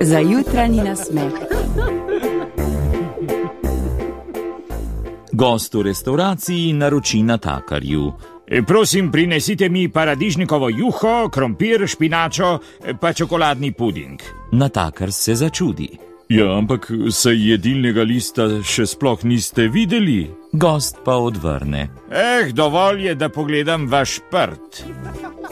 za jutranji nasmeh. Gost v restavraciji naroči natakarju. Prosim, prinesite mi paradižnikovo juho, krompir, špinačo, pa čokoladni puding. Natakar se začudi. Ja, ampak saj jedilnega lista še sploh niste videli. Gost pa odvrne. Dovolj je, da pogledam vaš prt.